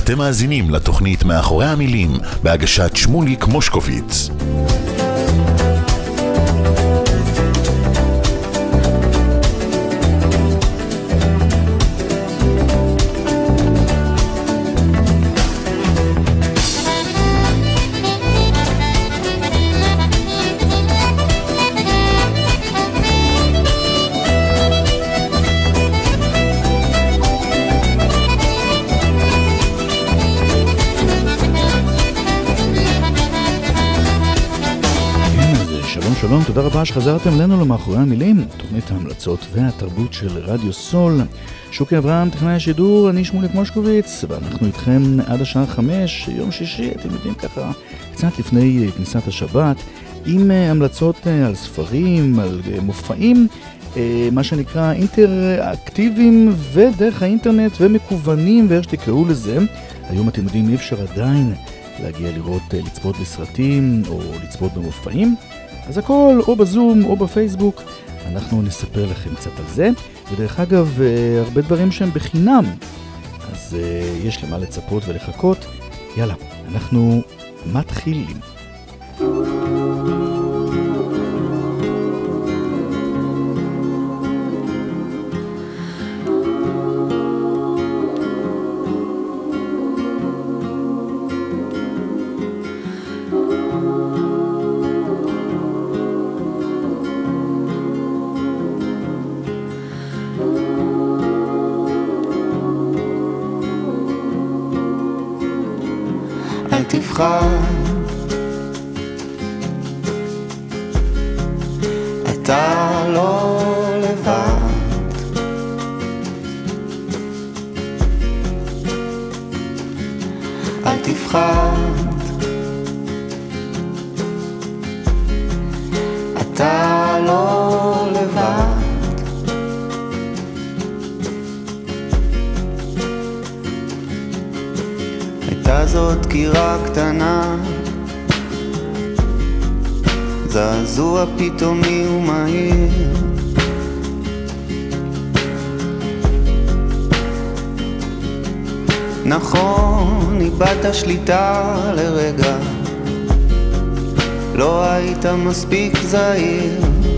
אתם מאזינים לתוכנית מאחורי המילים בהגשת שמוליק מושקוביץ. שלום, תודה רבה שחזרתם אלינו למאחורי המילים, תוכנית ההמלצות והתרבות של רדיו סול. שוקי אברהם, טכנאי השידור, אני שמוליק מושקוביץ, ואנחנו איתכם עד השעה 5, יום שישי, אתם יודעים ככה, קצת לפני כניסת השבת, עם המלצות על ספרים, על מופעים, מה שנקרא אינטראקטיביים ודרך האינטרנט ומקוונים ואיך שתקראו לזה. היום אתם יודעים אי אפשר עדיין להגיע לראות, לצפות בסרטים או לצפות במופעים, אז הכל או בזום או בפייסבוק, אנחנו נספר לכם קצת על זה. ודרך אגב, הרבה דברים שהם בחינם, אז יש למה לצפות ולחכות. יאללה, אנחנו מתחילים. אתה לא לבד, אל תפחד, אתה לא לבד, הייתה זאת קירה קטנה, זעזוע פתאומי ומהיר, נכון, איבדת שליטה לרגע, לא היית מספיק זהיר,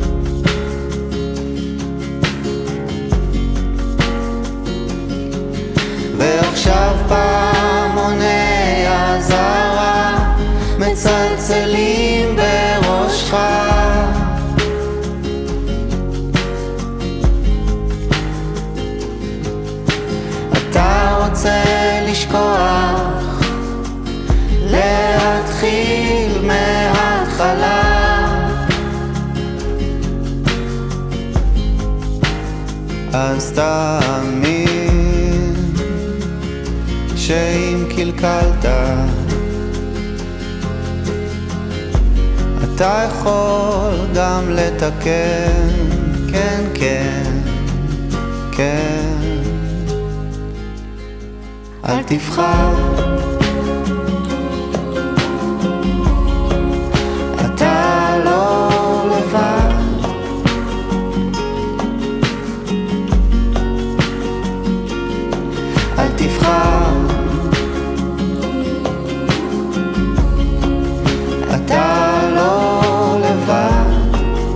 ועכשיו פעמוני הזרה מצלצלים בראשך, אתה רוצה לשכוח, להתחיל מההתחלה, אז תאמין שאם קלקלת אתה יכול גם לתקן, כן, כן, כן, אל תפחד, אתה לא לבד, אל תפחד, אתה לא לבד,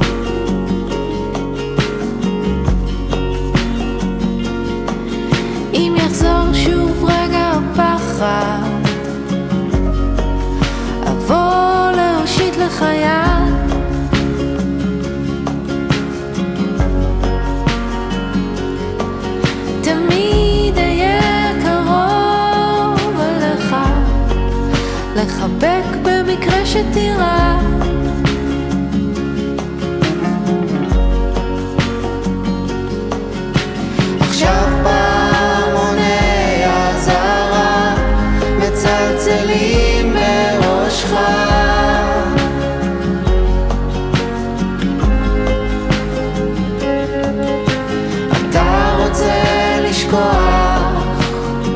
אם יחזור שוב רגע הפחד, אבוא להושיט לך יד, תמיד אהיה קרוב אליך, לחבק במקרה שתירא, עכשיו פעמוני הזרה מצלצלים בראשך, אתה רוצה לשכוח,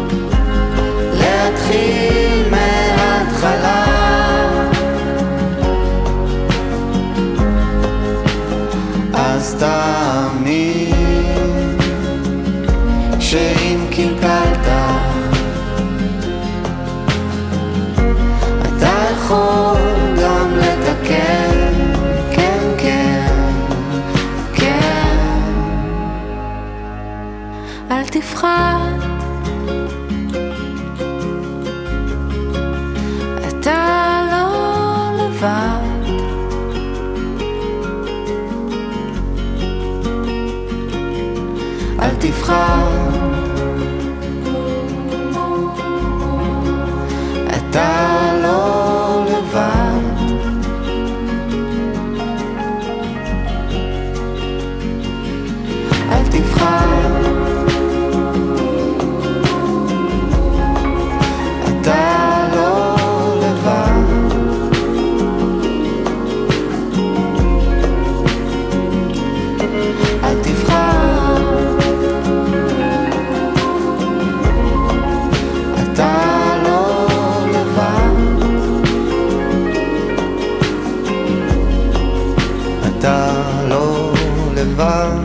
להתחיל מההתחלה, אז תאמין שאם קלקלת לבד, אתה לא לבד. אל תבחר, אתה לא לבד. אל תבחר, אתה לא לבד. אל תבחר, אתה לא לבד. אתה לא לבד.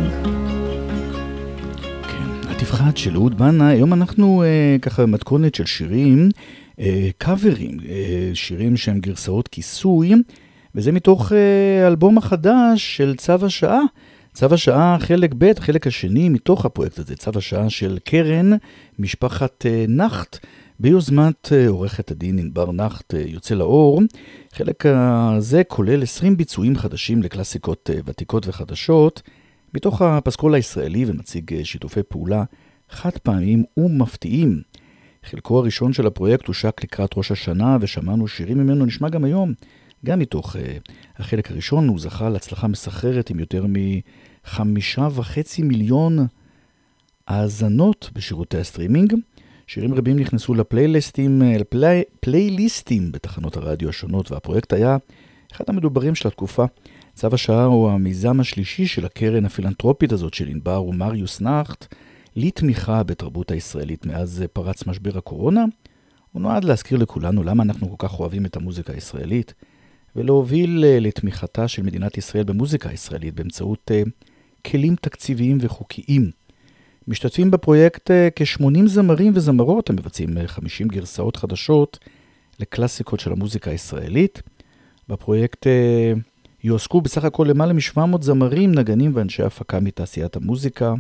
התבחרת של אהוד בנה. היום אנחנו ככה מתכונת של שירים, קאברים, שירים שהם גרסאות כיסוי, וזה מתוך אלבום החדש של צו השעה. צו השעה חלק ב', חלק השני מתוך הפרויקט הזה, צו השעה של קרן, משפחת נחט, ביוזמת עורכת הדין ענבר נחט, יוצא לאור. חלק הזה כולל 20 ביצועים חדשים לקלאסיקות ותיקות וחדשות, מתוך הפסקול הישראלי, ומציג שיתופי פעולה חד פעמים ומפתיעים. חלקו הראשון של הפרויקט הושק לקראת ראש השנה, ושמענו שירים ממנו, נשמע גם היום. גם מתוך החלק הראשון הוא זכה להצלחה מסחררת עם יותר מ5.5 מיליון האזנות בשירותי הסטרימינג. שירים רבים נכנסו לפלייליסטים בתחנות הרדיו השונות, והפרויקט היה אחד המדוברים של התקופה. צו השעה הוא המיזם השלישי של הקרן הפילנטרופית הזאת של ענבר ומריוס נחט, לתמיכה בתרבות הישראלית מאז פרץ משבר הקורונה. הוא נועד להזכיר לכולנו למה אנחנו כל כך אוהבים את המוזיקה הישראלית, ולהוביל לתמיכתה של מדינת ישראל במוזיקה הישראלית באמצעות כלים תקציביים וחוקיים. משתתפים בפרויקט כ-80 זמרים וזמרות, הם מבצעים 50 גרסאות חדשות לקלאסיקות של המוזיקה הישראלית. בפרויקט יועסקו בסך הכל למעלה מ-700 זמרים, נגנים ואנשי הפקה מתעשיית המוזיקה.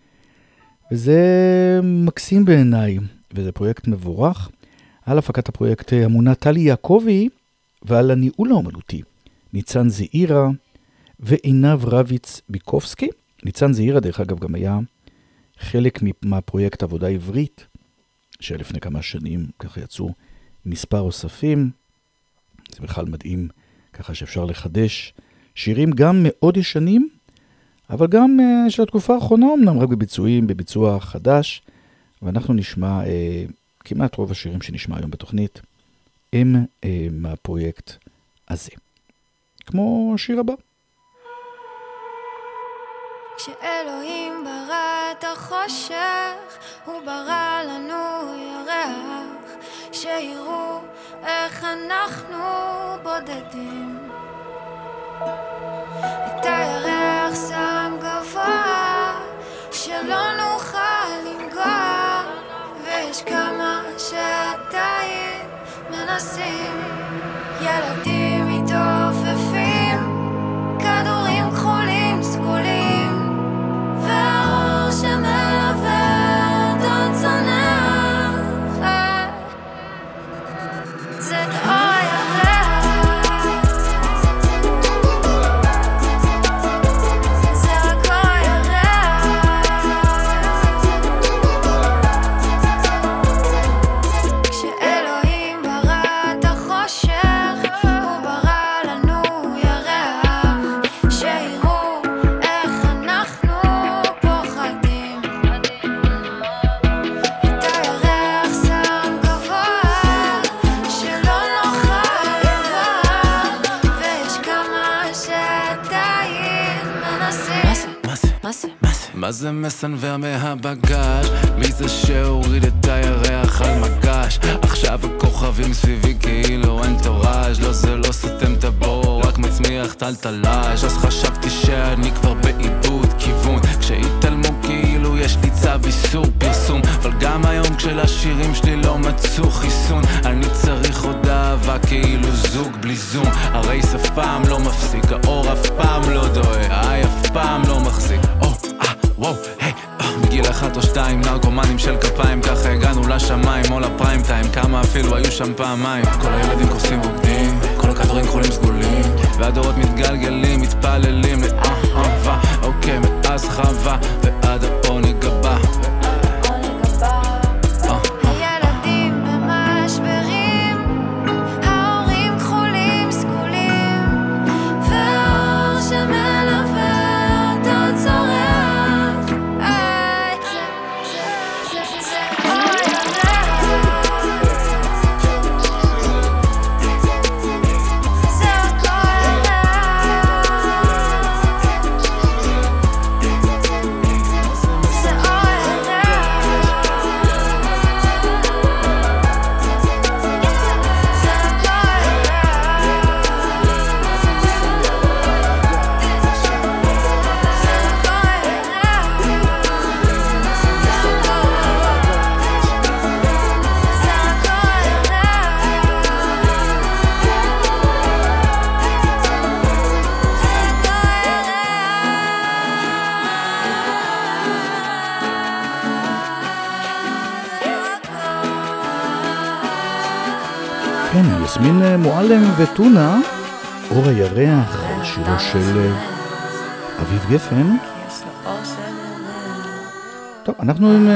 וזה מקסים בעיניי, וזה פרויקט מבורך. על הפקת הפרויקט אמונה טלי יעקבי, ועל הניהול האומנותי ניצן זעירה ועינב רביץ ביקובסקי. ניצן זעירה דרך אגב גם היה חלק מהפרויקט עבודה עברית, שלפני כמה שנים ככה יצאו מספר אוספים. זה בכלל מדהים, ככה שאפשר לחדש שירים גם מאוד ישנים, אבל גם של התקופה האחרונה, אמנם רק בביצוע חדש, ואנחנו נשמע כמעט רוב השירים שנשמע היום בתוכנית, הם מהפרויקט הזה. כמו השיר הבא. כשאלוהים ברא את החושך, הוא ברא לנו ירח, שיראו איך אנחנו בודדים. את הירח שם גבוה, שלא נוכל לנגוע, ויש כמה שעדיין מנסים. ילדים מתעופפים, כדורים כחולים סגולים, והאור שמלווה אותם צונח. זה אור ירח, זה רק אור ירח. כשאלוהים ברא את החושך, הוא ברא לנו ירח, שיראו איך אנחנו פוחדים. את הירח שם גבוה, שלא נוכל לברוח, ויש כמה שעדיין מנסים. מה זה מסנבר מהבגש? מי זה שהוריד את הירח על מגש? עכשיו הכוכבים סביבי כאילו אין תורש. לא, זה לא סתם את הבור, רק מצמיח טלטלש. אז חשבתי שאני כבר באיבוד כיוון, כשהתעלמו כאילו יש לי צו איסור פרסום. אבל גם היום כשלשירים שלי לא מצאו חיסון, אני צריך עוד אהבה כאילו זוג בלי זום. הרייס אף פעם לא מפסיק, האור אף פעם לא דועה, האי אף פעם לא מחזיק. וואו, היי, בגיל 1 או 2 נרקומנים של כפיים, ככה הגענו לשמיים או לפריים טיים, כמה אפילו היו שם פעמיים. כל הילדים קורסים רוקדים, כל הכדורים כחולים סגולים, והדורות מתגלגלים, מתפללים לאהבה. אוקיי, מאז חווה ועד העונג גבה. הילדים במשברים, ההורים כחולים סגולים, והאור שמלווה אותו צורח. זה אור ירח, זה הכל כן, יסמין מועלם וטונה, אור הירח, שירו של אביב גפן. טוב, אנחנו עם...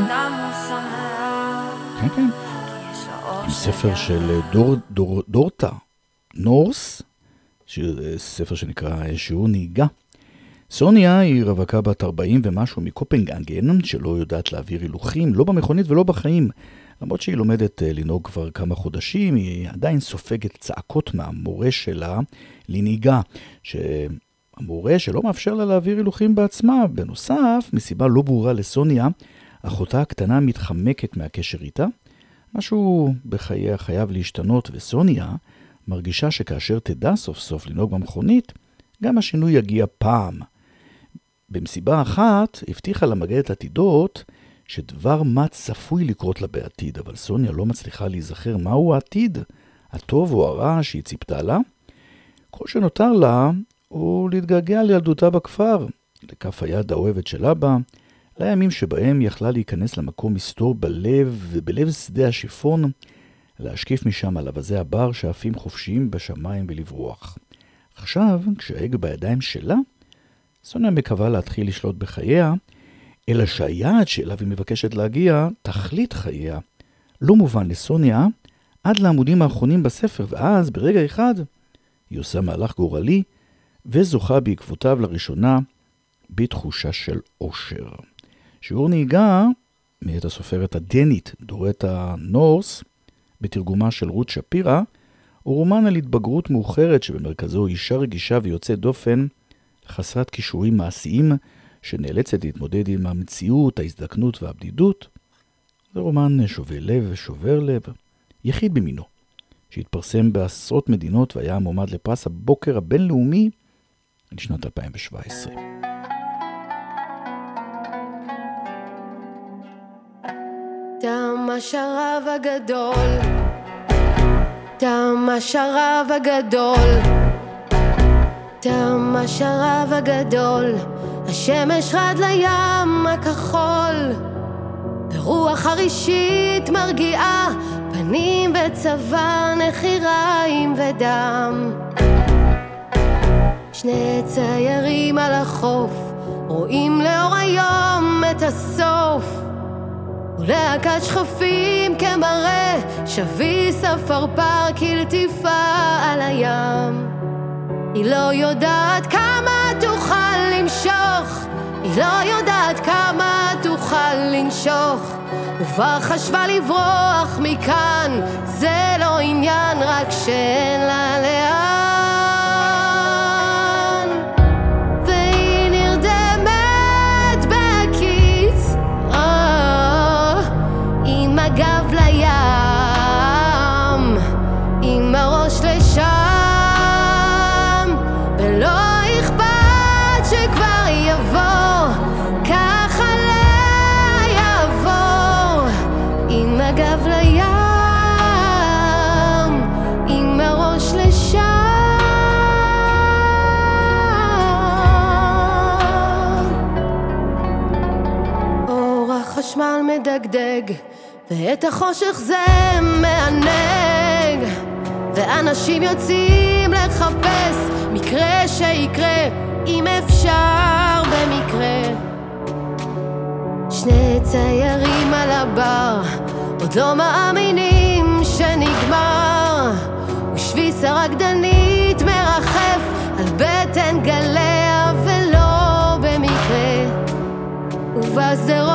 כן, כן. עם ספר של דורטה נורס, ספר שנקרא שיעור נהיגה. סוניה היא רווקה בת 40 ומשהו מקופנגהגן, שלא יודעת להעביר הילוכים, לא במכונית ולא בחיים. למרות שהיא לומדת לנהוג כבר כמה חודשים, היא עדיין סופגת צעקות מהמורה שלה לנהיגה, שהמורה שלא מאפשר לה להעביר הילוכים בעצמה. בנוסף, מסיבה לא ברורה לסוניה, אחותה הקטנה מתחמקת מהקשר איתה. משהו בחייה חייב להשתנות, וסוניה מרגישה שכאשר תדע סוף סוף לנהוג במכונית, גם השינוי יגיע פעם. במסיבה אחת הבטיחה למגדת עתידות שדבר מה צפוי לקרות לה בעתיד, אבל סוניה לא מצליחה להיזכר מהו העתיד, הטוב או הרע שהיא ציפתה לה. כל שנותר לה הוא להתגעגע לילדותה בכפר, לכף היד האוהבת של אבא, לימים שבהם יכלה להיכנס למקום מסתור בלב שדה השיפון, להשקיף משם על אבזי הבר שעפים חופשיים בשמיים ולברוח. עכשיו, כשההגה בידיים שלה, סוניה מקווה להתחיל לשלוט בחייה, אלא שהיעד שאליו היא מבקשת להגיע, תכלית חייה, לא מובן לסוניה עד לעמודים האחרונים בספר, ואז ברגע אחד היא עושה מהלך גורלי, וזוכה בעקבותיו לראשונה בתחושה של אושר. שיעור נהיגה, מאת הסופרת הדנית דורטה נורס, בתרגומה של רות שפירא, הוא רומן על התבגרות מאוחרת שבמרכזו אישה רגישה ויוצאת דופן, חסרת כישורים מעשיים, שנאלצת להתמודד עם המציאות, ההזדקנות והבדידות. זה רומן שובה לב ושובר לב, יחיד במינו, שהתפרסם בעשרות מדינות והיה מועמד לפרס הבוקר הבינלאומי לשנת 2017. תם השרב הגדול, תם השרב הגדול, תם השרב הגדול, השמש רד לים הכחול, ברוח חרישית מרגיעה, פנים וצבא, נחיריים ודם. שני ציירים על החוף, רואים לאור היום את הסוף, ולהקת שחפים כמראה, שביס אפרפר כלטיפה על הים. היא לא יודעת כמה תוכל למשוך, היא לא יודעת כמה תוכל לנשוך, וכבר חשבה לברוח מכאן, זה לא עניין, רק שאין לה לאן. והיא נרדמת בהקיץ, עם הגב לים, עם הראש לשם, ולא אכפת שכבר יבוא, ככה לה יבוא, עם הגב לים, עם הראש לשם. החשמל מדגדג ואת החושך זה מענג, ואנשים יוצאים לחפש מקרה שיקרה, אם אפשר במקרה. שני ציירים על הבר עוד לא מאמינים שנגמר, ושביס הרקדנית מרחף על בטן גליה ולא במקרה, ובסדר